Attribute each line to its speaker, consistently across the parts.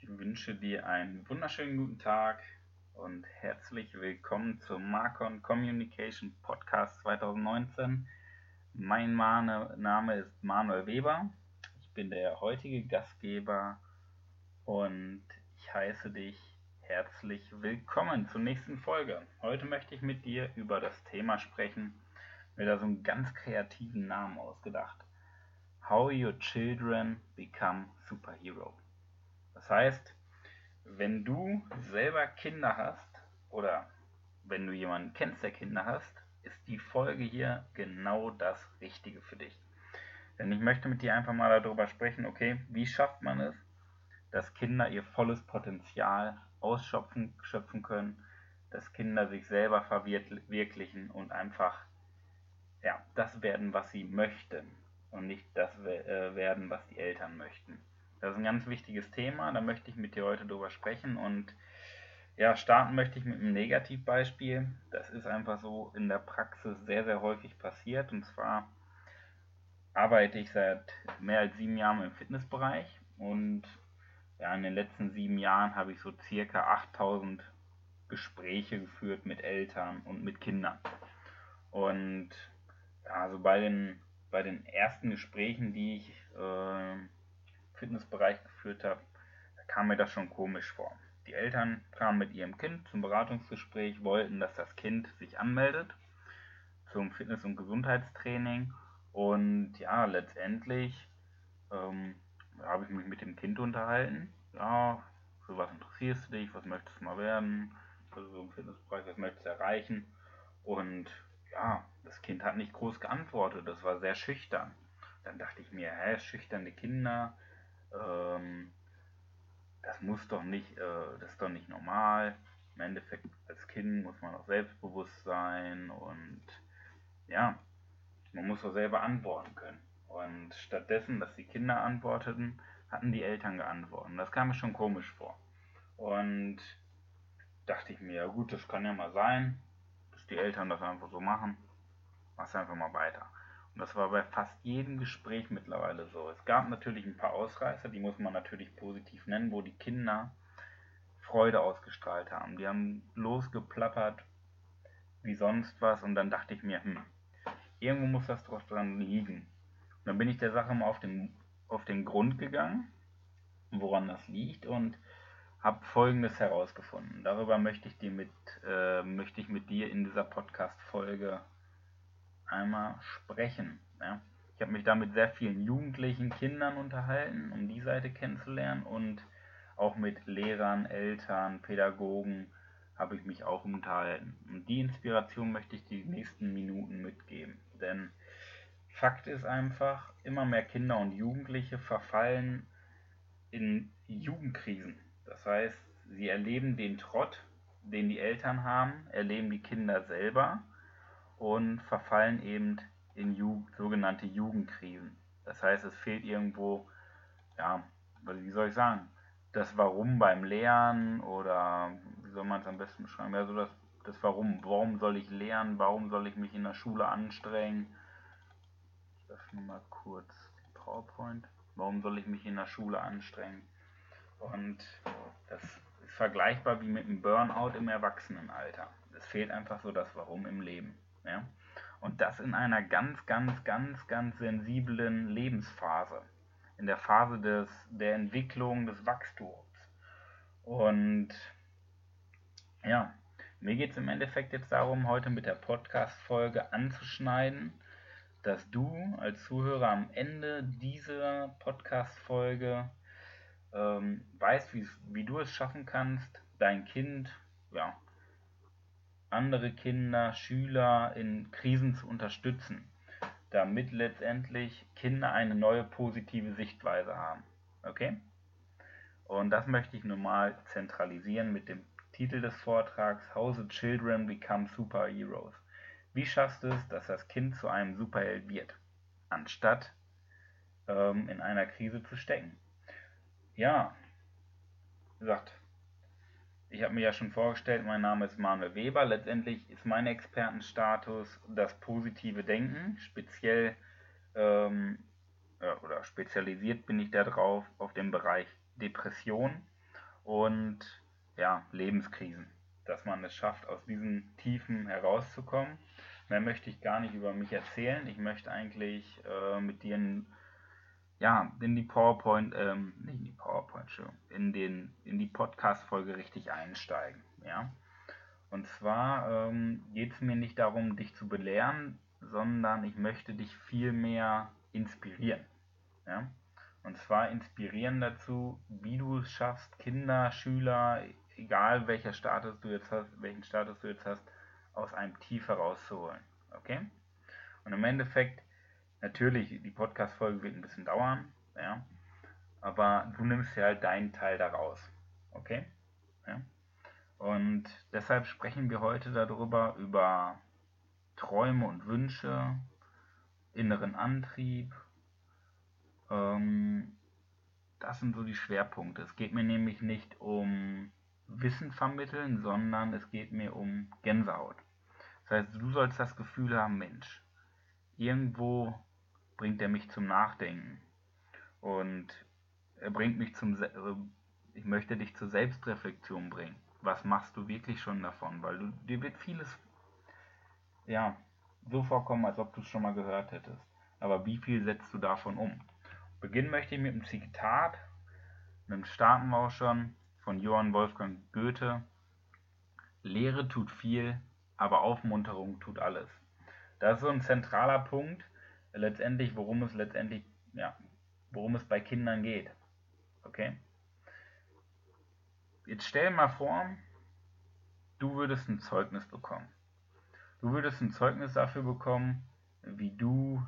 Speaker 1: wünsche dir einen wunderschönen guten Tag und herzlich willkommen zum Marcon Communication Podcast 2019. Mein Name ist Manuel Weber. Ich bin der heutige Gastgeber und ich heiße dich herzlich willkommen zur nächsten Folge. Heute möchte ich mit dir über das Thema sprechen, mir da so einen ganz kreativen Namen ausgedacht. How Your Children Become Superhero. Das heißt, wenn du selber Kinder hast oder wenn du jemanden kennst, der Kinder hast, ist die Folge hier genau das Richtige für dich. Denn ich möchte mit dir einfach mal darüber sprechen, okay, wie schafft man es, dass Kinder ihr volles Potenzial ausschöpfen können, dass Kinder sich selber verwirklichen und einfach das werden, was sie möchten und nicht das werden, was die Eltern möchten. Das ist ein ganz wichtiges Thema, da möchte ich mit dir heute drüber sprechen und starten möchte ich mit einem Negativbeispiel. Das ist einfach so in der Praxis sehr, sehr häufig passiert und zwar arbeite ich seit mehr als 7 Jahren im Fitnessbereich und in den letzten 7 Jahren habe ich so circa 8000 Gespräche geführt mit Eltern und mit Kindern. Und also bei den ersten Gesprächen, die ich im Fitnessbereich geführt habe, da kam mir das schon komisch vor. Die Eltern kamen mit ihrem Kind zum Beratungsgespräch, wollten, dass das Kind sich anmeldet zum Fitness- und Gesundheitstraining und letztendlich habe ich mich mit dem Kind unterhalten. Ja, für was interessierst du dich, was möchtest du mal werden, also so im Fitnessbereich, was möchtest du erreichen? Und das Kind hat nicht groß geantwortet, das war sehr schüchtern. Dann dachte ich mir, schüchterne Kinder, das ist doch nicht normal. Im Endeffekt als Kind muss man auch selbstbewusst sein und man muss auch selber antworten können. Und stattdessen, dass die Kinder antworteten, hatten die Eltern geantwortet. Das kam mir schon komisch vor. Und dachte ich mir, ja gut, das kann ja mal sein, dass die Eltern das einfach so machen. Mach's einfach mal weiter. Und das war bei fast jedem Gespräch mittlerweile so. Es gab natürlich ein paar Ausreißer, die muss man natürlich positiv nennen, wo die Kinder Freude ausgestrahlt haben. Die haben losgeplappert wie sonst was und dann dachte ich mir, irgendwo muss das doch dran liegen. Und dann bin ich der Sache mal auf den Grund gegangen, woran das liegt und habe Folgendes herausgefunden. Darüber möchte ich mit dir in dieser Podcast-Folge einmal sprechen. Ja? Ich habe mich da mit sehr vielen jugendlichen Kindern unterhalten, um die Seite kennenzulernen und auch mit Lehrern, Eltern, Pädagogen habe ich mich auch unterhalten. Und die Inspiration möchte ich die nächsten Minuten mitgeben. Denn Fakt ist einfach, immer mehr Kinder und Jugendliche verfallen in Jugendkrisen. Das heißt, sie erleben den Trott, den die Eltern haben, erleben die Kinder selber und verfallen eben in sogenannte Jugendkrisen. Das heißt, es fehlt irgendwo, wie soll ich sagen, das Warum beim Lernen oder wie soll man es am besten beschreiben? Also das Warum. Warum soll ich lernen? Warum soll ich mich in der Schule anstrengen? Ich öffne mal kurz die PowerPoint. Warum soll ich mich in der Schule anstrengen? Und das ist vergleichbar wie mit einem Burnout im Erwachsenenalter. Es fehlt einfach so das Warum im Leben. Ja? Und das in einer ganz, ganz, ganz, ganz sensiblen Lebensphase. In der Phase der Entwicklung, des Wachstums. Und mir geht es im Endeffekt jetzt darum, heute mit der Podcast-Folge anzuschneiden, dass du als Zuhörer am Ende dieser Podcast-Folge weißt, wie du es schaffen kannst, dein Kind, andere Kinder, Schüler in Krisen zu unterstützen, damit letztendlich Kinder eine neue positive Sichtweise haben. Okay? Und das möchte ich nun mal zentralisieren mit dem Titel des Vortrags How the Children Become Superheroes. Wie schaffst du es, dass das Kind zu einem Superheld wird, anstatt in einer Krise zu stecken? Ja, wie gesagt, ich habe mir ja schon vorgestellt, mein Name ist Manuel Weber. Letztendlich ist mein Expertenstatus das positive Denken. Speziell oder spezialisiert bin ich darauf auf den Bereich Depression und ja, Lebenskrisen. Dass man es schafft, aus diesen Tiefen herauszukommen. Mehr möchte ich gar nicht über mich erzählen. Ich möchte eigentlich mit dir in die PowerPoint, nicht in die PowerPoint, Entschuldigung, in die Podcast-Folge richtig einsteigen. Ja? Und zwar geht es mir nicht darum, dich zu belehren, sondern ich möchte dich viel mehr inspirieren. Ja? Und zwar inspirieren dazu, wie du es schaffst, Kinder, Schüler, egal welchen Status du jetzt hast, aus einem Tief herauszuholen. Okay? Und im Endeffekt, natürlich, die Podcast-Folge wird ein bisschen dauern, ja, aber du nimmst ja halt deinen Teil daraus. Okay? Ja? Und deshalb sprechen wir heute über Träume und Wünsche, inneren Antrieb. Das sind so die Schwerpunkte. Es geht mir nämlich nicht um Wissen vermitteln, sondern es geht mir um Gänsehaut. Das heißt, du sollst das Gefühl haben, Mensch, irgendwo bringt er mich zum Nachdenken. Und er bringt mich ich möchte dich zur Selbstreflexion bringen. Was machst du wirklich schon davon? Weil dir wird vieles, ja, so vorkommen, als ob du es schon mal gehört hättest. Aber wie viel setzt du davon um? Beginnen möchte ich mit einem Zitat, einem starten wir auch schon, von Johann Wolfgang Goethe. Lehre tut viel, aber Aufmunterung tut alles. Das ist so ein zentraler Punkt, worum es bei Kindern geht. Okay? Jetzt stell dir mal vor, du würdest ein Zeugnis bekommen. Du würdest ein Zeugnis dafür bekommen, wie du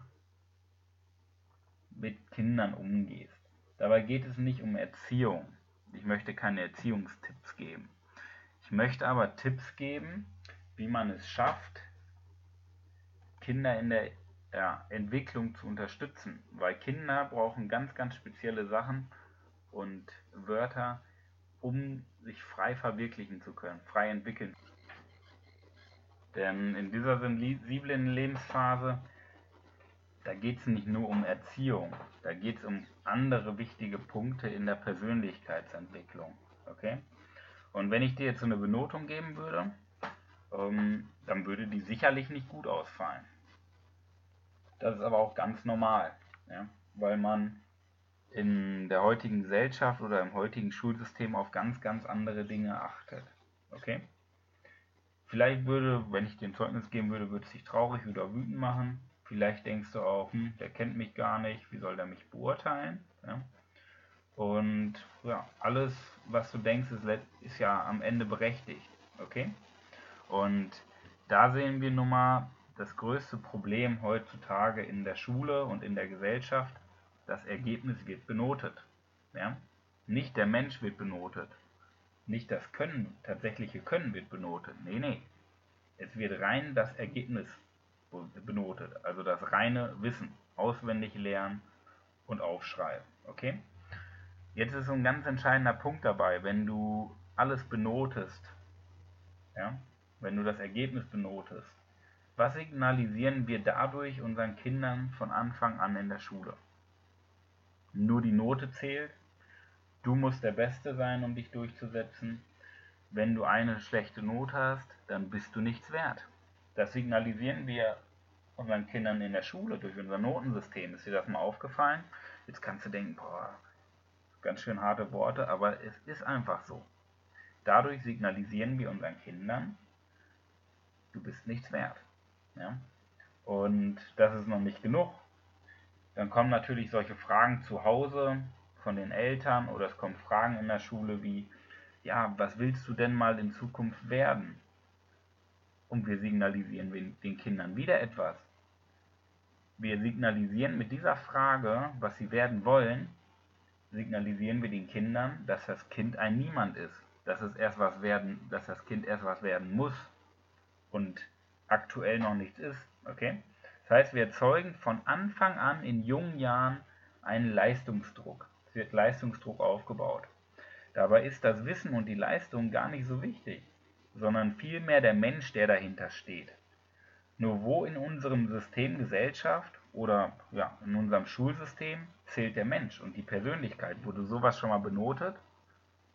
Speaker 1: mit Kindern umgehst. Dabei geht es nicht um Erziehung. Ich möchte keine Erziehungstipps geben. Ich möchte aber Tipps geben, wie man es schafft, Kinder in der Entwicklung zu unterstützen. Weil Kinder brauchen ganz, ganz spezielle Sachen und Wörter, um sich frei verwirklichen zu können, frei entwickeln. Denn in dieser sensiblen Lebensphase, da geht es nicht nur um Erziehung, da geht es um andere wichtige Punkte in der Persönlichkeitsentwicklung. Okay? Und wenn ich dir jetzt so eine Benotung geben würde, dann würde die sicherlich nicht gut ausfallen. Das ist aber auch ganz normal, ja? Weil man in der heutigen Gesellschaft oder im heutigen Schulsystem auf ganz, ganz andere Dinge achtet. Okay? Vielleicht wenn ich dir ein Zeugnis geben würde, würde es dich traurig oder wütend machen. Vielleicht denkst du auch, der kennt mich gar nicht, wie soll der mich beurteilen? Ja? Und ja, alles, was du denkst, ist ja am Ende berechtigt. Okay? Und da sehen wir nun mal das größte Problem heutzutage in der Schule und in der Gesellschaft. Das Ergebnis wird benotet. Ja? Nicht der Mensch wird benotet. Nicht das tatsächliche Können wird benotet. Nee. Es wird rein das Ergebnis benotet. Also das reine Wissen. Auswendig lernen und aufschreiben. Okay? Jetzt ist so ein ganz entscheidender Punkt dabei, wenn du alles benotest, ja? Wenn du das Ergebnis benotest. Was signalisieren wir dadurch unseren Kindern von Anfang an in der Schule? Nur die Note zählt. Du musst der Beste sein, um dich durchzusetzen. Wenn du eine schlechte Note hast, dann bist du nichts wert. Das signalisieren wir unseren Kindern in der Schule durch unser Notensystem. Ist dir das mal aufgefallen? Jetzt kannst du denken, ganz schön harte Worte, aber es ist einfach so. Dadurch signalisieren wir unseren Kindern, du bist nichts wert. Ja? Und das ist noch nicht genug. Dann kommen natürlich solche Fragen zu Hause von den Eltern oder es kommen Fragen in der Schule wie, ja, was willst du denn mal in Zukunft werden? Und wir signalisieren den Kindern wieder etwas. Wir signalisieren mit dieser Frage, was sie werden wollen, signalisieren wir den Kindern, dass das Kind ein Niemand ist, dass das Kind erst was werden muss und aktuell noch nichts ist. Okay? Das heißt, wir erzeugen von Anfang an in jungen Jahren einen Leistungsdruck. Es wird Leistungsdruck aufgebaut. Dabei ist das Wissen und die Leistung gar nicht so wichtig, sondern vielmehr der Mensch, der dahinter steht. Nur wo in unserem System Gesellschaft oder in unserem Schulsystem zählt der Mensch und die Persönlichkeit? Wurde sowas schon mal benotet?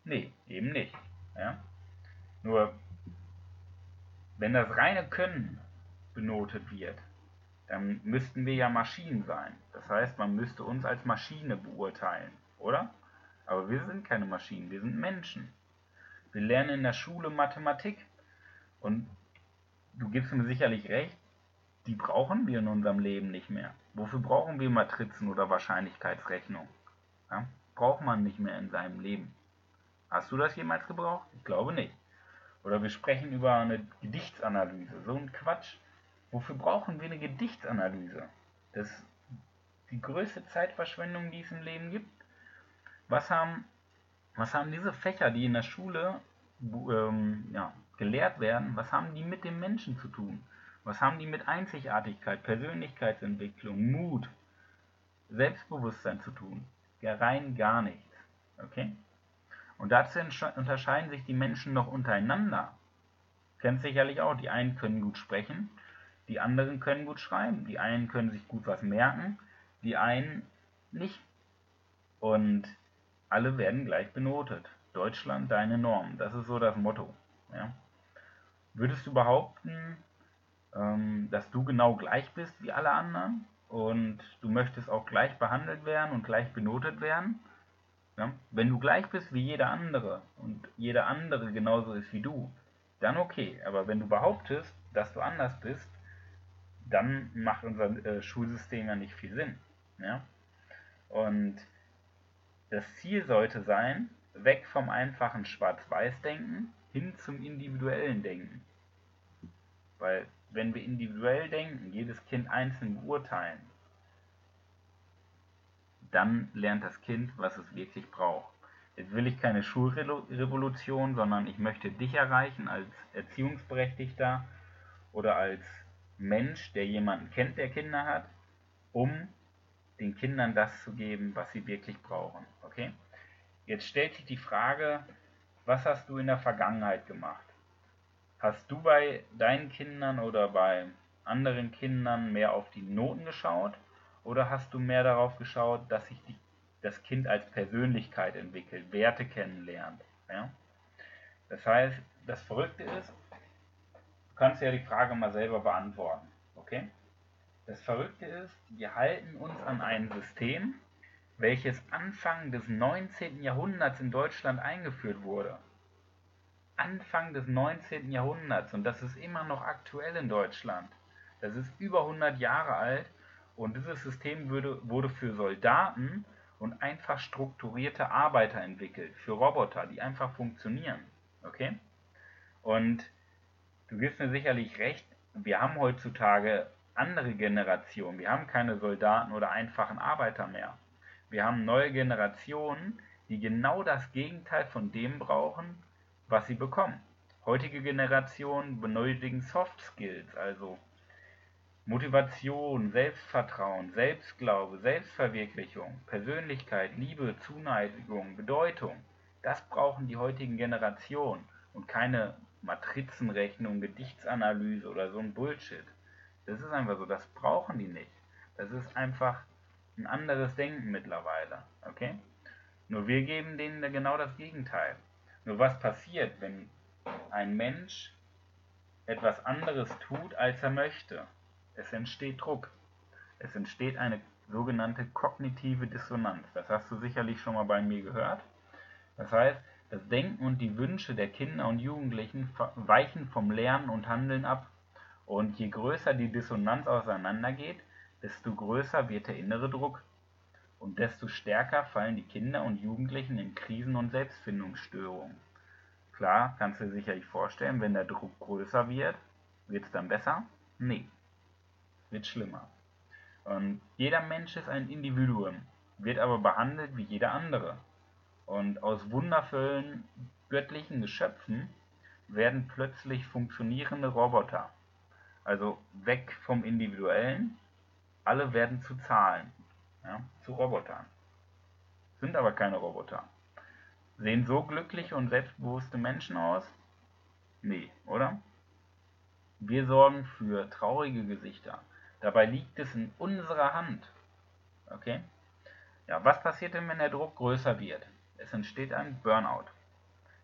Speaker 1: Nee, eben nicht. Ja? Nur, wenn das reine Können benotet wird, dann müssten wir ja Maschinen sein. Das heißt, man müsste uns als Maschine beurteilen, oder? Aber wir sind keine Maschinen, wir sind Menschen. Wir lernen in der Schule Mathematik und du gibst mir sicherlich recht, die brauchen wir in unserem Leben nicht mehr. Wofür brauchen wir Matrizen oder Wahrscheinlichkeitsrechnung? Ja? Braucht man nicht mehr in seinem Leben. Hast du das jemals gebraucht? Ich glaube nicht. Oder wir sprechen über eine Gedichtsanalyse. So ein Quatsch. Wofür brauchen wir eine Gedichtsanalyse? Das ist die größte Zeitverschwendung, die es im Leben gibt. Was haben diese Fächer, die in der Schule gelehrt werden, was haben die mit dem Menschen zu tun? Was haben die mit Einzigartigkeit, Persönlichkeitsentwicklung, Mut, Selbstbewusstsein zu tun? Ja, rein gar nichts. Okay? Und dazu unterscheiden sich die Menschen noch untereinander. Kennst sicherlich auch, die einen können gut sprechen, die anderen können gut schreiben, die einen können sich gut was merken, die einen nicht. Und alle werden gleich benotet. Deutschland, deine Norm. Das ist so das Motto. Ja? Würdest du behaupten, dass du genau gleich bist wie alle anderen und du möchtest auch gleich behandelt werden und gleich benotet werden? Ja? Wenn du gleich bist wie jeder andere und jeder andere genauso ist wie du, dann okay. Aber wenn du behauptest, dass du anders bist, dann macht unser Schulsystem ja nicht viel Sinn. Ja? Und das Ziel sollte sein, weg vom einfachen Schwarz-Weiß-Denken hin zum individuellen Denken. Weil wenn wir individuell denken, jedes Kind einzeln beurteilen, dann lernt das Kind, was es wirklich braucht. Jetzt will ich keine Schulrevolution, sondern ich möchte dich erreichen als Erziehungsberechtigter oder als Mensch, der jemanden kennt, der Kinder hat, um den Kindern das zu geben, was sie wirklich brauchen. Okay? Jetzt stellt sich die Frage, was hast du in der Vergangenheit gemacht? Hast du bei deinen Kindern oder bei anderen Kindern mehr auf die Noten geschaut oder hast du mehr darauf geschaut, dass sich das Kind als Persönlichkeit entwickelt, Werte kennenlernt? Ja? Das heißt, das Verrückte ist, du kannst ja die Frage mal selber beantworten. Okay? Das Verrückte ist, wir halten uns an ein System, welches Anfang des 19. Jahrhunderts in Deutschland eingeführt wurde. Anfang des 19. Jahrhunderts und das ist immer noch aktuell in Deutschland. Das ist über 100 Jahre alt und dieses System wurde für Soldaten und einfach strukturierte Arbeiter entwickelt, für Roboter, die einfach funktionieren. Okay? Und du gibst mir sicherlich recht, wir haben heutzutage andere Generationen. Wir haben keine Soldaten oder einfachen Arbeiter mehr. Wir haben neue Generationen, die genau das Gegenteil von dem brauchen, was sie bekommen. Heutige Generationen benötigen Soft Skills, also Motivation, Selbstvertrauen, Selbstglaube, Selbstverwirklichung, Persönlichkeit, Liebe, Zuneigung, Bedeutung. Das brauchen die heutigen Generationen und keine Matrizenrechnung, Gedichtsanalyse oder so ein Bullshit. Das ist einfach so, das brauchen die nicht. Das ist einfach ein anderes Denken mittlerweile. Okay? Nur wir geben denen genau das Gegenteil. Nur was passiert, wenn ein Mensch etwas anderes tut, als er möchte? Es entsteht Druck. Es entsteht eine sogenannte kognitive Dissonanz. Das hast du sicherlich schon mal bei mir gehört. Das heißt, das Denken und die Wünsche der Kinder und Jugendlichen weichen vom Lernen und Handeln ab. Und je größer die Dissonanz auseinandergeht, desto größer wird der innere Druck. Und desto stärker fallen die Kinder und Jugendlichen in Krisen und Selbstfindungsstörungen. Klar, kannst du dir sicherlich vorstellen, wenn der Druck größer wird, wird es dann besser? Nee, es wird schlimmer. Und jeder Mensch ist ein Individuum, wird aber behandelt wie jeder andere. Und aus wundervollen göttlichen Geschöpfen werden plötzlich funktionierende Roboter. Also weg vom Individuellen, alle werden zu Zahlen, ja, zu Robotern. Sind aber keine Roboter. Sehen so glückliche und selbstbewusste Menschen aus? Nee, oder? Wir sorgen für traurige Gesichter. Dabei liegt es in unserer Hand. Okay? Ja, was passiert denn, wenn der Druck größer wird? Es entsteht ein Burnout.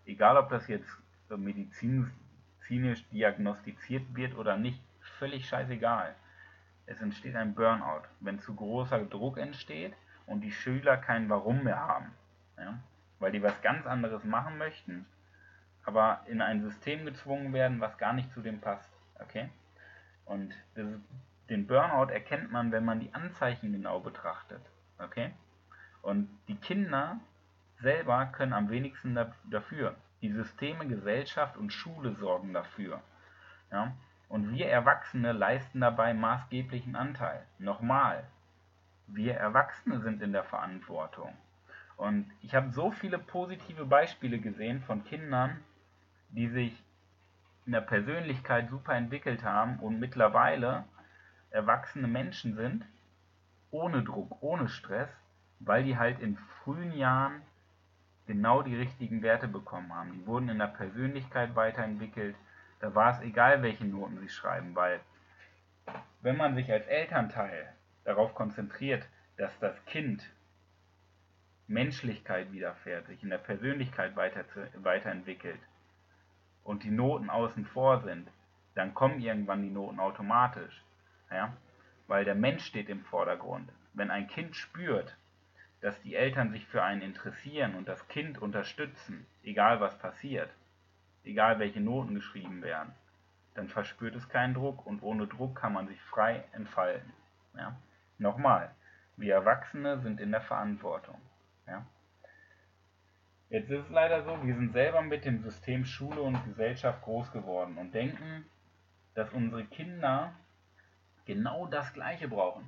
Speaker 1: Egal, ob das jetzt medizinisch diagnostiziert wird oder nicht, völlig scheißegal. Es entsteht ein Burnout, wenn zu großer Druck entsteht und die Schüler kein Warum mehr haben. Ja? Weil die was ganz anderes machen möchten, aber in ein System gezwungen werden, was gar nicht zu dem passt. Okay? Und den Burnout erkennt man, wenn man die Anzeichen genau betrachtet. Okay? Und die Kinder selber können am wenigsten dafür. Die Systeme, Gesellschaft und Schule sorgen dafür. Ja? Und wir Erwachsene leisten dabei maßgeblichen Anteil. Nochmal, wir Erwachsene sind in der Verantwortung. Und ich habe so viele positive Beispiele gesehen von Kindern, die sich in der Persönlichkeit super entwickelt haben und mittlerweile erwachsene Menschen sind, ohne Druck, ohne Stress, weil die halt in frühen Jahren genau die richtigen Werte bekommen haben. Die wurden in der Persönlichkeit weiterentwickelt. Da war es egal, welche Noten sie schreiben, weil wenn man sich als Elternteil darauf konzentriert, dass das Kind Menschlichkeit widerfährt, sich in der Persönlichkeit weiterentwickelt und die Noten außen vor sind, dann kommen irgendwann die Noten automatisch. Ja? Weil der Mensch steht im Vordergrund. Wenn ein Kind spürt, dass die Eltern sich für einen interessieren und das Kind unterstützen, egal was passiert, egal welche Noten geschrieben werden, dann verspürt es keinen Druck und ohne Druck kann man sich frei entfalten. Ja? Nochmal, wir Erwachsene sind in der Verantwortung. Ja? Jetzt ist es leider so, wir sind selber mit dem System Schule und Gesellschaft groß geworden und denken, dass unsere Kinder genau das Gleiche brauchen.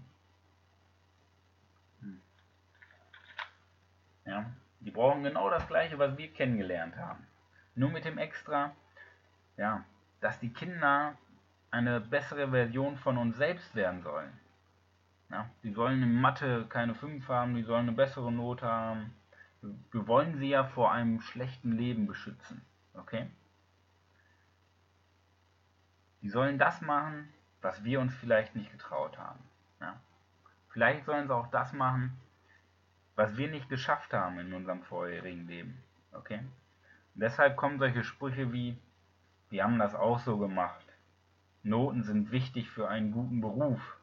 Speaker 1: Ja? Die brauchen genau das Gleiche, was wir kennengelernt haben. Nur mit dem Extra, ja, dass die Kinder eine bessere Version von uns selbst werden sollen. Ja, die sollen in Mathe keine 5 haben, die sollen eine bessere Note haben. Wir wollen sie ja vor einem schlechten Leben beschützen. Okay? Die sollen das machen, was wir uns vielleicht nicht getraut haben. Ja? Vielleicht sollen sie auch das machen, was wir nicht geschafft haben in unserem vorherigen Leben. Okay? Und deshalb kommen solche Sprüche wie, wir haben das auch so gemacht. Noten sind wichtig für einen guten Beruf.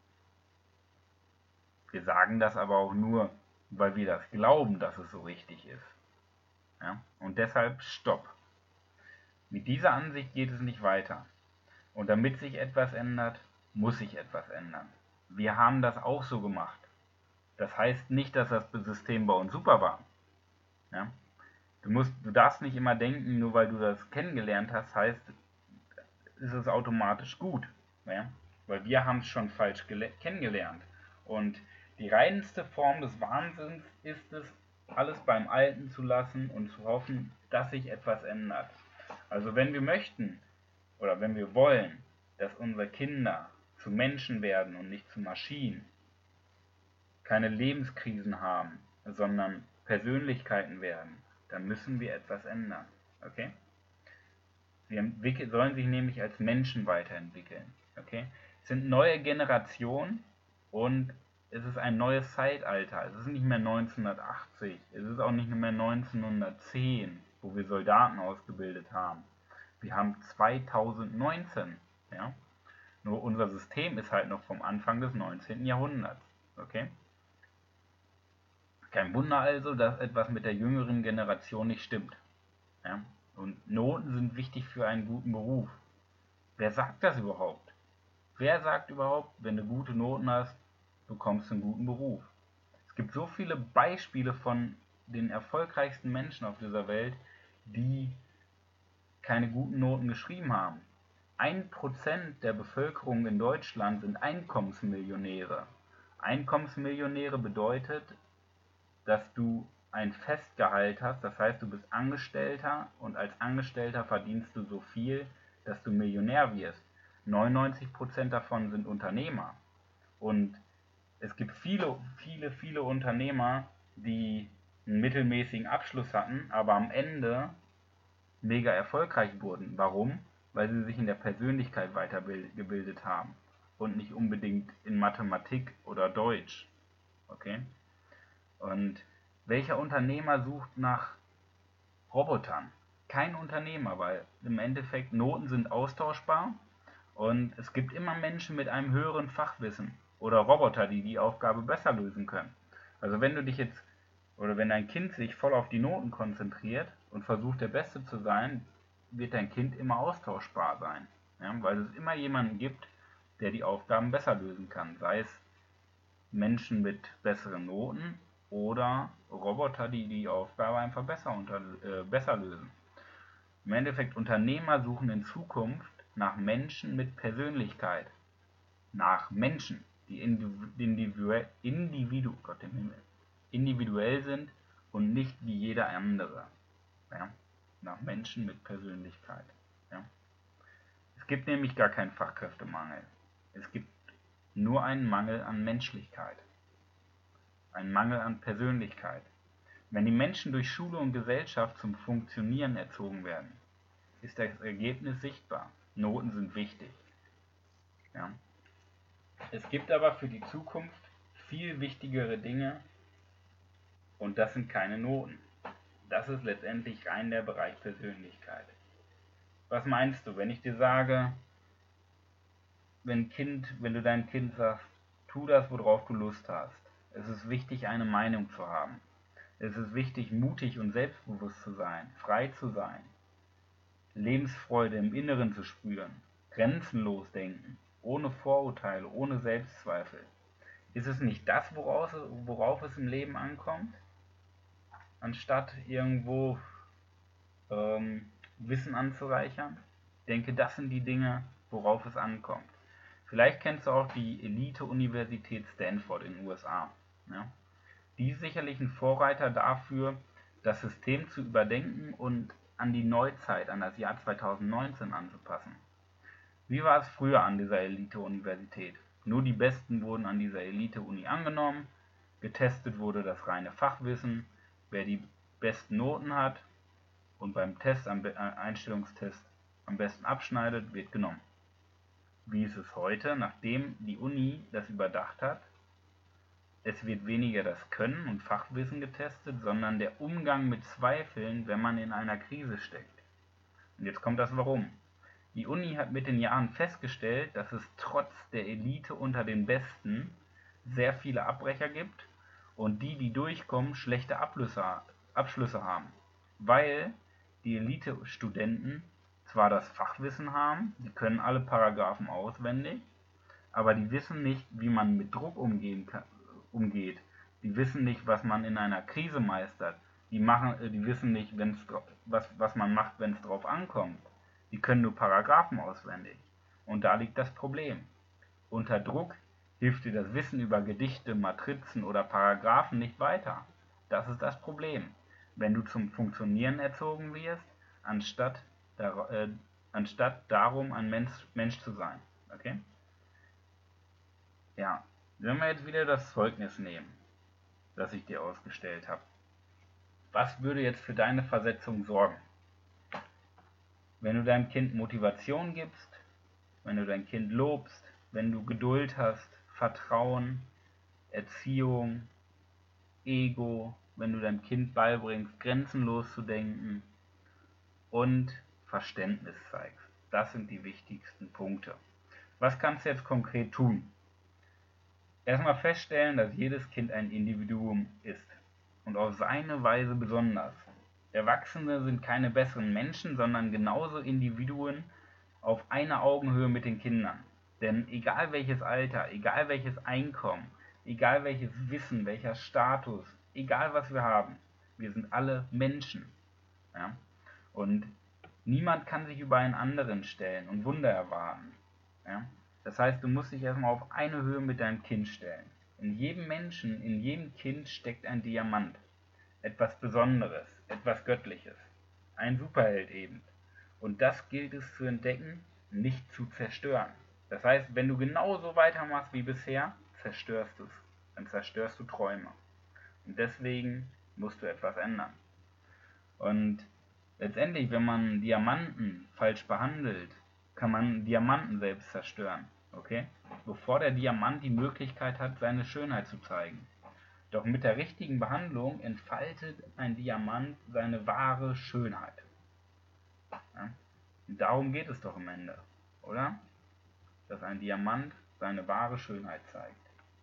Speaker 1: Wir sagen das aber auch nur, weil wir das glauben, dass es so richtig ist. Ja? Und deshalb Stopp. Mit dieser Ansicht geht es nicht weiter. Und damit sich etwas ändert, muss sich etwas ändern. Wir haben das auch so gemacht. Das heißt nicht, dass das System bei uns super war. Ja? Du darfst nicht immer denken, nur weil du das kennengelernt hast, heißt, ist es automatisch gut. Ja? Weil wir haben es schon falsch kennengelernt. Und die reinste Form des Wahnsinns ist es, alles beim Alten zu lassen und zu hoffen, dass sich etwas ändert. Also wenn wir möchten oder wenn wir wollen, dass unsere Kinder zu Menschen werden und nicht zu Maschinen, keine Lebenskrisen haben, sondern Persönlichkeiten werden, dann müssen wir etwas ändern. Okay? Sie sollen sich nämlich als Menschen weiterentwickeln. Okay? Es sind neue Generationen und es ist ein neues Zeitalter. Es ist nicht mehr 1980, es ist auch nicht mehr 1910, wo wir Soldaten ausgebildet haben. Wir haben 2019. Ja? Nur unser System ist halt noch vom Anfang des 19. Jahrhunderts. Okay? Kein Wunder also, dass etwas mit der jüngeren Generation nicht stimmt. Ja? Und Noten sind wichtig für einen guten Beruf. Wer sagt das überhaupt? Wer sagt überhaupt, wenn du gute Noten hast, bekommst du einen guten Beruf? Es gibt so viele Beispiele von den erfolgreichsten Menschen auf dieser Welt, die keine guten Noten geschrieben haben. 1% der Bevölkerung in Deutschland sind Einkommensmillionäre. Einkommensmillionäre bedeutet, dass du ein Festgehalt hast, das heißt, du bist Angestellter und als Angestellter verdienst du so viel, dass du Millionär wirst. 99% davon sind Unternehmer. Und es gibt viele Unternehmer, die einen mittelmäßigen Abschluss hatten, aber am Ende mega erfolgreich wurden. Warum? Weil sie sich in der Persönlichkeit weitergebildet haben und nicht unbedingt in Mathematik oder Deutsch. Okay? Und welcher Unternehmer sucht nach Robotern? kein Unternehmer, weil im Endeffekt Noten sind austauschbar und es gibt immer Menschen mit einem höheren Fachwissen oder Roboter, die die Aufgabe besser lösen können. Also wenn du dich jetzt oder wenn dein Kind sich voll auf die Noten konzentriert und versucht, der Beste zu sein, wird dein Kind immer austauschbar sein. Ja, weil es immer jemanden gibt, der die Aufgaben besser lösen kann. Sei es Menschen mit besseren Noten oder Roboter, die die Aufgabe einfach besser lösen. Im Endeffekt, Unternehmer suchen in Zukunft nach Menschen mit Persönlichkeit. Nach Menschen, die individuell sind und nicht wie jeder andere. Ja? Nach Menschen mit Persönlichkeit. Ja? Es gibt nämlich gar keinen Fachkräftemangel. Es gibt nur einen Mangel an Menschlichkeit. Einen Mangel an Persönlichkeit. Wenn die Menschen durch Schule und Gesellschaft zum Funktionieren erzogen werden, ist das Ergebnis sichtbar. Noten sind wichtig. Ja? Es gibt aber für die Zukunft viel wichtigere Dinge und das sind keine Noten. Das ist letztendlich rein der Bereich Persönlichkeit. Was meinst du, wenn ich dir sage, wenn du deinem Kind sagst, tu das, worauf du Lust hast. Es ist wichtig, eine Meinung zu haben. Es ist wichtig, mutig und selbstbewusst zu sein, frei zu sein, Lebensfreude im Inneren zu spüren, grenzenlos denken, ohne Vorurteile, ohne Selbstzweifel. Ist es nicht das, worauf es im Leben ankommt? Anstatt irgendwo Wissen anzureichern? Ich denke, das sind die Dinge, worauf es ankommt. Vielleicht kennst du auch die Elite-Universität Stanford in den USA. Ja? Die ist sicherlich ein Vorreiter dafür, das System zu überdenken und an die Neuzeit, an das Jahr 2019 anzupassen. Wie war es früher an dieser Elite-Universität? Nur die Besten wurden an dieser Elite-Uni angenommen, getestet wurde das reine Fachwissen, wer die besten Noten hat und beim Einstellungstest am besten abschneidet, wird genommen. Wie ist es heute, nachdem die Uni das überdacht hat? Es wird weniger das Können und Fachwissen getestet, sondern der Umgang mit Zweifeln, wenn man in einer Krise steckt. Und jetzt kommt das Warum. Die Uni hat mit den Jahren festgestellt, dass es trotz der Elite unter den Besten sehr viele Abbrecher gibt und die durchkommen, schlechte Abschlüsse haben. Weil die Elite-Studenten zwar das Fachwissen haben, sie können alle Paragraphen auswendig, aber die wissen nicht, wie man mit Druck umgeht. Die wissen nicht, was man in einer Krise meistert. Die wissen nicht, was man macht, wenn es drauf ankommt. Die können nur Paragraphen auswendig. Und da liegt das Problem. Unter Druck hilft dir das Wissen über Gedichte, Matrizen oder Paragraphen nicht weiter. Das ist das Problem. Wenn du zum Funktionieren erzogen wirst, anstatt darum ein Mensch zu sein. Okay? Ja, wenn wir jetzt wieder das Zeugnis nehmen, das ich dir ausgestellt habe. Was würde jetzt für deine Versetzung sorgen? Wenn du deinem Kind Motivation gibst, wenn du dein Kind lobst, wenn du Geduld hast, Vertrauen, Erziehung, Ego, wenn du deinem Kind beibringst, grenzenlos zu denken und Verständnis zeigst. Das sind die wichtigsten Punkte. Was kannst du jetzt konkret tun? Erstmal feststellen, dass jedes Kind ein Individuum ist und auf seine Weise besonders. Erwachsene sind keine besseren Menschen, sondern genauso Individuen auf einer Augenhöhe mit den Kindern. Denn egal welches Alter, egal welches Einkommen, egal welches Wissen, welcher Status, egal was wir haben, wir sind alle Menschen. Ja? Und niemand kann sich über einen anderen stellen und Wunder erwarten. Ja? Das heißt, du musst dich erstmal auf eine Höhe mit deinem Kind stellen. In jedem Menschen, in jedem Kind steckt ein Diamant. Etwas Besonderes, etwas Göttliches. Ein Superheld eben. Und das gilt es zu entdecken, nicht zu zerstören. Das heißt, wenn du genauso weitermachst wie bisher, zerstörst du es. Dann zerstörst du Träume. Und deswegen musst du etwas ändern. Und letztendlich, wenn man Diamanten falsch behandelt, kann man Diamanten selbst zerstören. Okay? Bevor der Diamant die Möglichkeit hat, seine Schönheit zu zeigen. Doch mit der richtigen Behandlung entfaltet ein Diamant seine wahre Schönheit. Darum geht es doch am Ende, oder? Dass ein Diamant seine wahre Schönheit zeigt.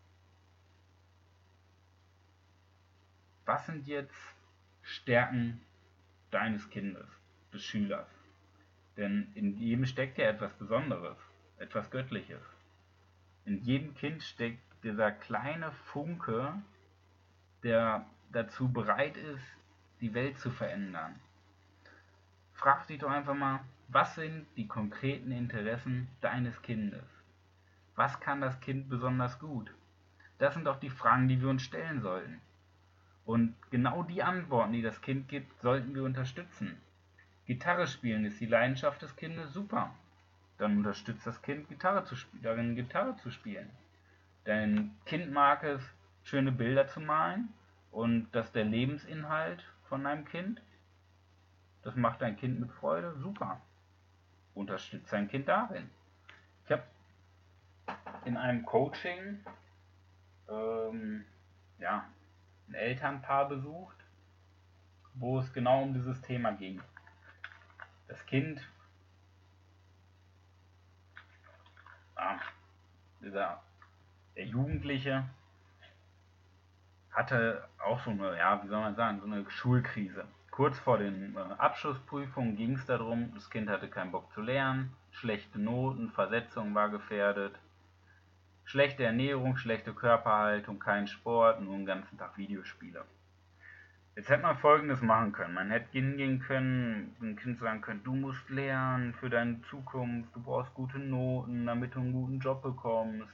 Speaker 1: Was sind jetzt Stärken deines Kindes, des Schülers? Denn in jedem steckt ja etwas Besonderes, etwas Göttliches. In jedem Kind steckt dieser kleine Funke, der dazu bereit ist, die Welt zu verändern. Frag dich doch einfach mal, was sind die konkreten Interessen deines Kindes? Was kann das Kind besonders gut? Das sind doch die Fragen, die wir uns stellen sollten. Und genau die Antworten, die das Kind gibt, sollten wir unterstützen. Gitarre spielen ist die Leidenschaft des Kindes, super. Dann unterstützt das Kind darin, Gitarre zu spielen. Dein Kind mag es, schöne Bilder zu malen und das ist der Lebensinhalt von deinem Kind. Das macht dein Kind mit Freude, super. Unterstützt dein Kind darin. Ich habe in einem Coaching ein Elternpaar besucht, wo es genau um dieses Thema ging. Das Kind, der Jugendliche, hatte auch so eine, wie soll man sagen, so eine Schulkrise. Kurz vor den Abschlussprüfungen ging es darum, das Kind hatte keinen Bock zu lernen, schlechte Noten, Versetzung war gefährdet, schlechte Ernährung, schlechte Körperhaltung, kein Sport, nur den ganzen Tag Videospiele. Jetzt hätte man Folgendes machen können. Man hätte hingehen können, dem Kind sagen können, du musst lernen für deine Zukunft, du brauchst gute Noten, damit du einen guten Job bekommst.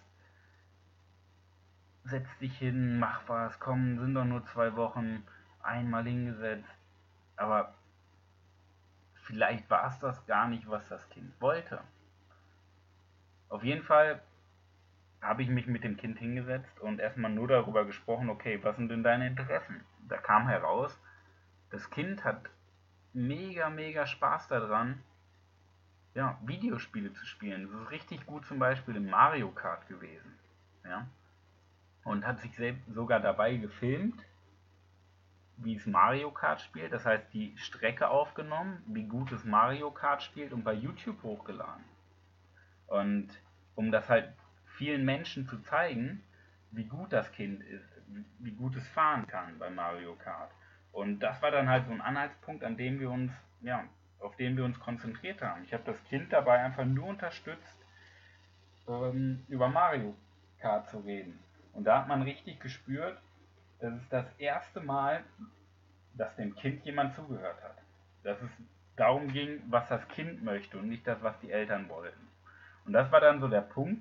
Speaker 1: Setz dich hin, mach was, komm, sind doch nur 2 Wochen, einmal hingesetzt. Aber vielleicht war es das gar nicht, was das Kind wollte. Auf jeden Fall habe ich mich mit dem Kind hingesetzt und erstmal nur darüber gesprochen, okay, was sind denn deine Interessen? Da kam heraus, das Kind hat mega Spaß daran, Videospiele zu spielen. Das ist richtig gut zum Beispiel im Mario Kart gewesen. Ja? Und hat sich selbst sogar dabei gefilmt, wie es Mario Kart spielt. Das heißt, die Strecke aufgenommen, wie gut es Mario Kart spielt und bei YouTube hochgeladen. Und um das halt vielen Menschen zu zeigen, wie gut das Kind ist, wie gut es fahren kann bei Mario Kart. Und das war dann halt so ein Anhaltspunkt, an dem wir uns, auf den wir uns konzentriert haben. Ich habe das Kind dabei einfach nur unterstützt, über Mario Kart zu reden. Und da hat man richtig gespürt, das ist das erste Mal, dass dem Kind jemand zugehört hat. Dass es darum ging, was das Kind möchte und nicht das, was die Eltern wollten. Und das war dann so der Punkt,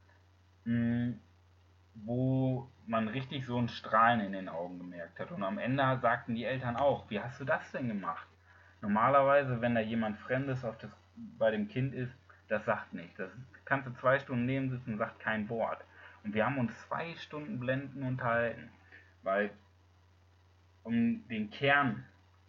Speaker 1: wo man richtig so ein Strahlen in den Augen gemerkt hat. Und am Ende sagten die Eltern auch, wie hast du das denn gemacht? Normalerweise, wenn da jemand Fremdes bei dem Kind ist, das sagt nicht. Das kannst du 2 Stunden neben sitzen und sagt kein Wort. Und wir haben uns 2 Stunden blendend unterhalten, weil um den Kern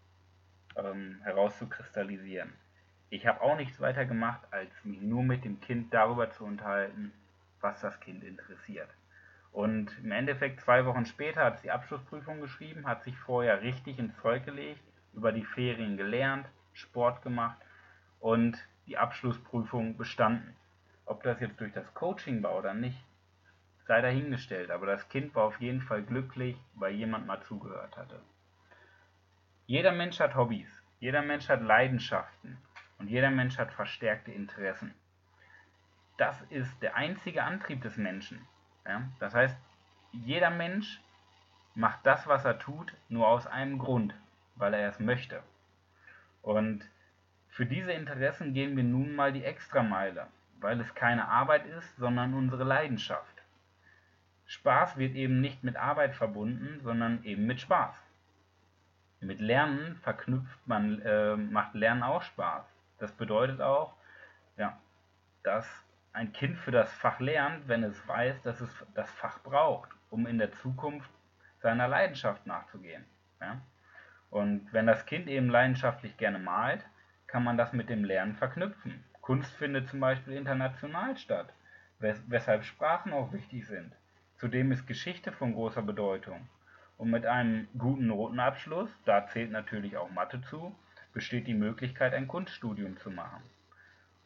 Speaker 1: herauszukristallisieren. Ich habe auch nichts weiter gemacht, als mich nur mit dem Kind darüber zu unterhalten, was das Kind interessiert. Und im Endeffekt 2 Wochen später hat es die Abschlussprüfung geschrieben, hat sich vorher richtig ins Zeug gelegt, über die Ferien gelernt, Sport gemacht und die Abschlussprüfung bestanden. Ob das jetzt durch das Coaching war oder nicht, sei dahingestellt, aber das Kind war auf jeden Fall glücklich, weil jemand mal zugehört hatte. Jeder Mensch hat Hobbys, jeder Mensch hat Leidenschaften und jeder Mensch hat verstärkte Interessen. Das ist der einzige Antrieb des Menschen. Ja? Das heißt, jeder Mensch macht das, was er tut, nur aus einem Grund, weil er es möchte. Und für diese Interessen gehen wir nun mal die Extrameile, weil es keine Arbeit ist, sondern unsere Leidenschaft. Spaß wird eben nicht mit Arbeit verbunden, sondern eben mit Spaß. Mit Lernen macht Lernen auch Spaß. Das bedeutet auch, dass ein Kind für das Fach lernt, wenn es weiß, dass es das Fach braucht, um in der Zukunft seiner Leidenschaft nachzugehen. Ja? Und wenn das Kind eben leidenschaftlich gerne malt, kann man das mit dem Lernen verknüpfen. Kunst findet zum Beispiel international statt, weshalb Sprachen auch wichtig sind. Zudem ist Geschichte von großer Bedeutung. Und mit einem guten Notenabschluss, da zählt natürlich auch Mathe zu, besteht die Möglichkeit, ein Kunststudium zu machen.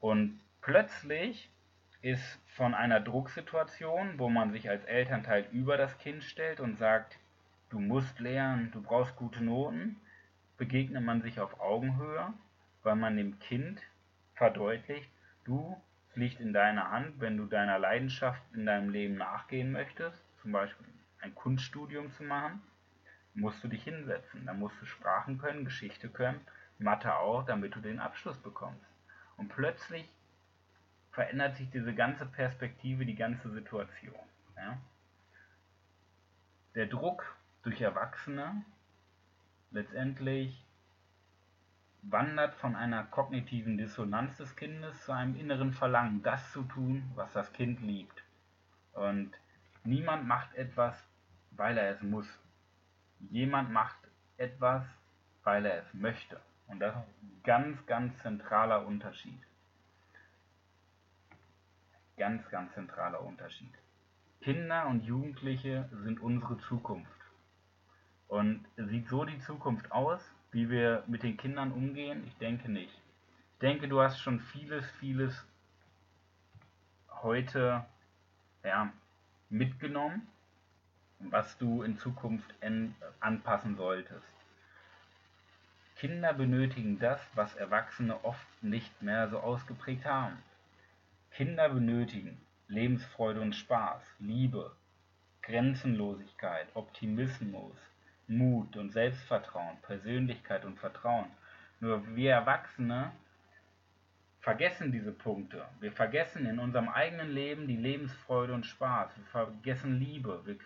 Speaker 1: Und plötzlich ist von einer Drucksituation, wo man sich als Elternteil über das Kind stellt und sagt, du musst lernen, du brauchst gute Noten, begegnet man sich auf Augenhöhe, weil man dem Kind verdeutlicht, du, es liegt in deiner Hand, wenn du deiner Leidenschaft in deinem Leben nachgehen möchtest, zum Beispiel ein Kunststudium zu machen, musst du dich hinsetzen. Dann musst du Sprachen können, Geschichte können, Mathe auch, damit du den Abschluss bekommst. Und plötzlich verändert sich diese ganze Perspektive, die ganze Situation. Ja? Der Druck durch Erwachsene letztendlich wandert von einer kognitiven Dissonanz des Kindes zu einem inneren Verlangen, das zu tun, was das Kind liebt. Und niemand macht etwas, weil er es muss. Jemand macht etwas, weil er es möchte. Und das ist ein ganz, ganz zentraler Unterschied. Ganz, ganz zentraler Unterschied. Kinder und Jugendliche sind unsere Zukunft. Und sieht so die Zukunft aus, wie wir mit den Kindern umgehen? Ich denke nicht. Ich denke, du hast schon vieles heute mitgenommen, was du in Zukunft anpassen solltest. Kinder benötigen das, was Erwachsene oft nicht mehr so ausgeprägt haben. Kinder benötigen Lebensfreude und Spaß, Liebe, Grenzenlosigkeit, Optimismus, Mut und Selbstvertrauen, Persönlichkeit und Vertrauen. Nur wir Erwachsene vergessen diese Punkte. Wir vergessen in unserem eigenen Leben die Lebensfreude und Spaß. Wir vergessen Liebe. Wir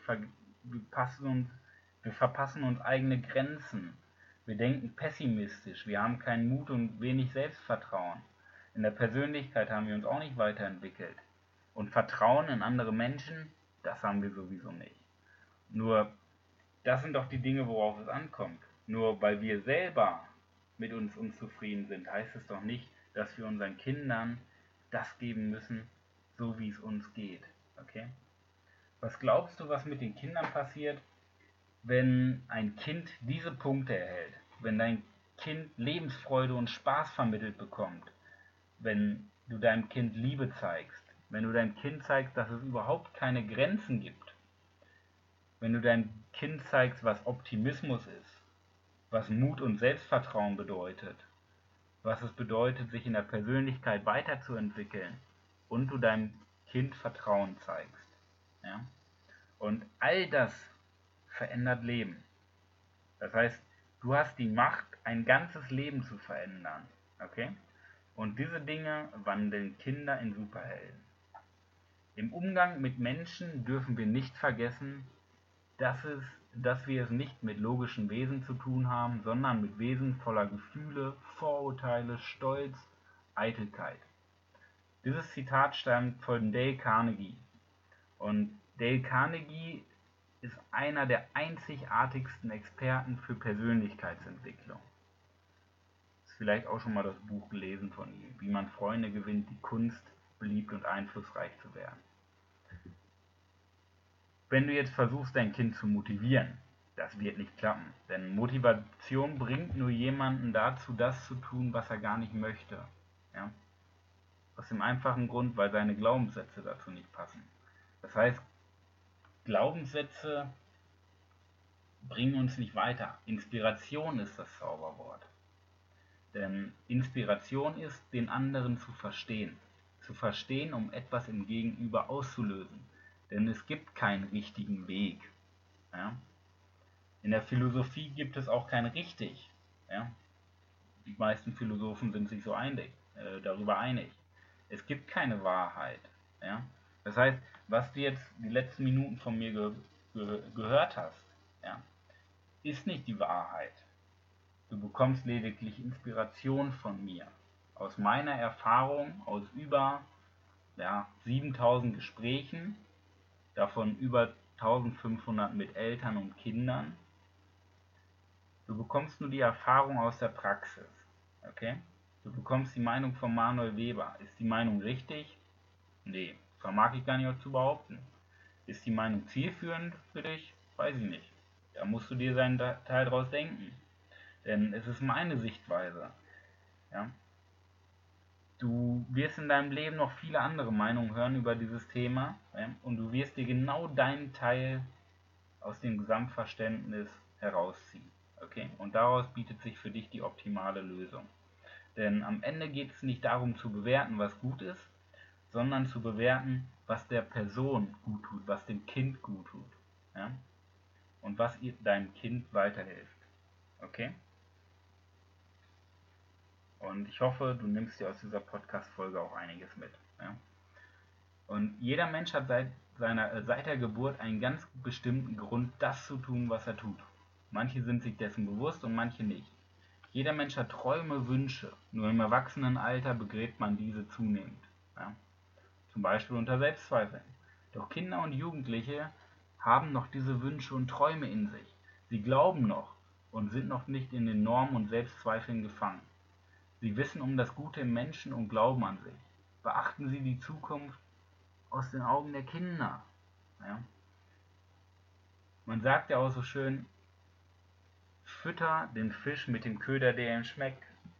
Speaker 1: verpassen uns eigene Grenzen. Wir denken pessimistisch. Wir haben keinen Mut und wenig Selbstvertrauen. In der Persönlichkeit haben wir uns auch nicht weiterentwickelt. Und Vertrauen in andere Menschen, das haben wir sowieso nicht. Nur, das sind doch die Dinge, worauf es ankommt. Nur weil wir selber mit uns unzufrieden sind, heißt es doch nicht, dass wir unseren Kindern das geben müssen, so wie es uns geht. Okay? Was glaubst du, was mit den Kindern passiert, wenn ein Kind diese Punkte erhält? Wenn dein Kind Lebensfreude und Spaß vermittelt bekommt? Wenn du deinem Kind Liebe zeigst? Wenn du deinem Kind zeigst, dass es überhaupt keine Grenzen gibt? Wenn du deinem Kind zeigst, was Optimismus ist, was Mut und Selbstvertrauen bedeutet, was es bedeutet, sich in der Persönlichkeit weiterzuentwickeln und du deinem Kind Vertrauen zeigst. Ja? Und all das verändert Leben. Das heißt, du hast die Macht, ein ganzes Leben zu verändern. Okay? Und diese Dinge wandeln Kinder in Superhelden. Im Umgang mit Menschen dürfen wir nicht vergessen, dass wir es nicht mit logischen Wesen zu tun haben, sondern mit Wesen voller Gefühle, Vorurteile, Stolz, Eitelkeit. Dieses Zitat stammt von Dale Carnegie. Und Dale Carnegie ist einer der einzigartigsten Experten für Persönlichkeitsentwicklung. Hast vielleicht auch schon mal das Buch gelesen von ihm, wie man Freunde gewinnt, die Kunst, beliebt und einflussreich zu werden. Wenn du jetzt versuchst, dein Kind zu motivieren, das wird nicht klappen. Denn Motivation bringt nur jemanden dazu, das zu tun, was er gar nicht möchte. Ja? Aus dem einfachen Grund, weil seine Glaubenssätze dazu nicht passen. Das heißt, Glaubenssätze bringen uns nicht weiter. Inspiration ist das Zauberwort. Denn Inspiration ist, den anderen zu verstehen. Zu verstehen, um etwas im Gegenüber auszulösen. Denn es gibt keinen richtigen Weg. Ja? In der Philosophie gibt es auch kein richtig. Ja? Die meisten Philosophen sind sich so darüber einig. Es gibt keine Wahrheit. Ja? Das heißt, was du jetzt die letzten Minuten von mir gehört hast, ja, ist nicht die Wahrheit. Du bekommst lediglich Inspiration von mir. Aus meiner Erfahrung, aus über 7000 Gesprächen, davon über 1500 mit Eltern und Kindern. Du bekommst nur die Erfahrung aus der Praxis. Okay? Du bekommst die Meinung von Manuel Weber. Ist die Meinung richtig? Nee, vermag ich gar nicht zu behaupten. Ist die Meinung zielführend für dich? Weiß ich nicht. Da musst du dir seinen Teil draus denken. Denn es ist meine Sichtweise. Ja? Du wirst in deinem Leben noch viele andere Meinungen hören über dieses Thema, ja, und du wirst dir genau deinen Teil aus dem Gesamtverständnis herausziehen. Okay? Und daraus bietet sich für dich die optimale Lösung. Denn am Ende geht es nicht darum zu bewerten, was gut ist, sondern zu bewerten, was der Person gut tut, was dem Kind gut tut. Ja? Und was deinem Kind weiterhilft. Okay? Und ich hoffe, du nimmst dir aus dieser Podcast-Folge auch einiges mit. Ja? Und jeder Mensch hat seit der Geburt einen ganz bestimmten Grund, das zu tun, was er tut. Manche sind sich dessen bewusst und manche nicht. Jeder Mensch hat Träume, Wünsche, nur im Erwachsenenalter begräbt man diese zunehmend. Ja? Zum Beispiel unter Selbstzweifeln. Doch Kinder und Jugendliche haben noch diese Wünsche und Träume in sich. Sie glauben noch und sind noch nicht in den Normen und Selbstzweifeln gefangen. Sie wissen um das Gute im Menschen und glauben an sich. Beachten Sie die Zukunft aus den Augen der Kinder. Ja? Man sagt ja auch so schön, fütter den Fisch mit dem Köder, der ihm schmeckt.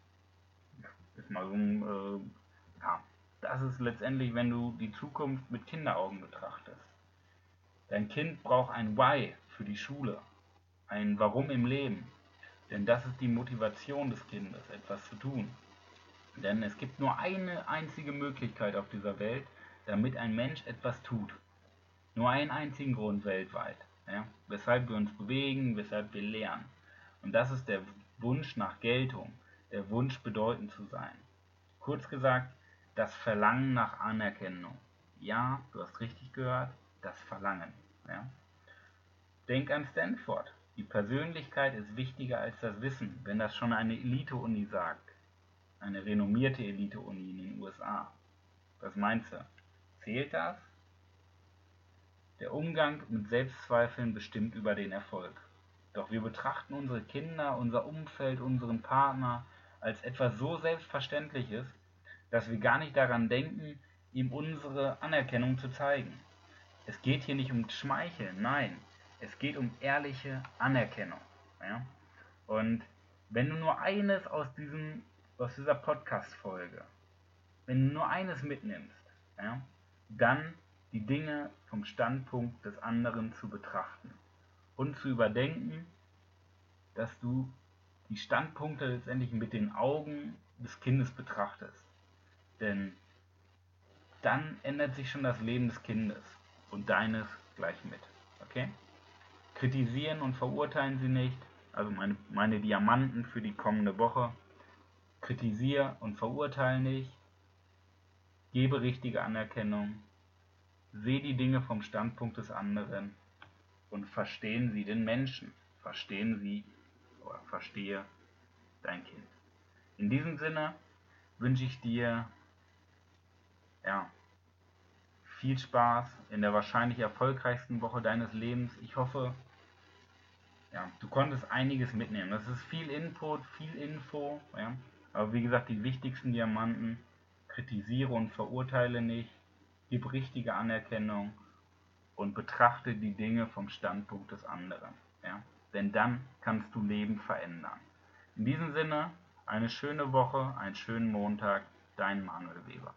Speaker 1: Ist mal so ein, ja, das ist letztendlich, wenn du die Zukunft mit Kinderaugen betrachtest. Dein Kind braucht ein Why für die Schule, ein Warum im Leben. Denn das ist die Motivation des Kindes, etwas zu tun. Denn es gibt nur eine einzige Möglichkeit auf dieser Welt, damit ein Mensch etwas tut. Nur einen einzigen Grund weltweit, ja, weshalb wir uns bewegen, weshalb wir lernen. Und das ist der Wunsch nach Geltung, der Wunsch bedeutend zu sein. Kurz gesagt, das Verlangen nach Anerkennung. Ja, du hast richtig gehört, das Verlangen. Ja. Denk an Stanford. Die Persönlichkeit ist wichtiger als das Wissen, wenn das schon eine Elite-Uni sagt. Eine renommierte Elite-Uni in den USA. Was meinst du? Zählt das? Der Umgang mit Selbstzweifeln bestimmt über den Erfolg. Doch wir betrachten unsere Kinder, unser Umfeld, unseren Partner als etwas so Selbstverständliches, dass wir gar nicht daran denken, ihm unsere Anerkennung zu zeigen. Es geht hier nicht um Schmeicheln, nein, es geht um ehrliche Anerkennung. Ja? Und wenn du nur eines aus dieser Podcast-Folge, wenn du nur eines mitnimmst, ja, dann die Dinge vom Standpunkt des anderen zu betrachten und zu überdenken, dass du die Standpunkte letztendlich mit den Augen des Kindes betrachtest. Denn dann ändert sich schon das Leben des Kindes und deines gleich mit. Okay? Kritisieren und verurteilen Sie nicht, also meine Diamanten für die kommende Woche. Kritisiere und verurteile nicht, gebe richtige Anerkennung, sehe die Dinge vom Standpunkt des anderen und verstehen Sie den Menschen. Verstehen Sie oder verstehe dein Kind. In diesem Sinne wünsche ich dir ja, viel Spaß in der wahrscheinlich erfolgreichsten Woche deines Lebens. Ich hoffe, ja, du konntest einiges mitnehmen. Das ist viel Input, viel Info. Ja. Aber wie gesagt, die wichtigsten Diamanten: kritisiere und verurteile nicht, gib richtige Anerkennung und betrachte die Dinge vom Standpunkt des anderen. Ja. Denn dann kannst du Leben verändern. In diesem Sinne, eine schöne Woche, einen schönen Montag, dein Manuel Weber.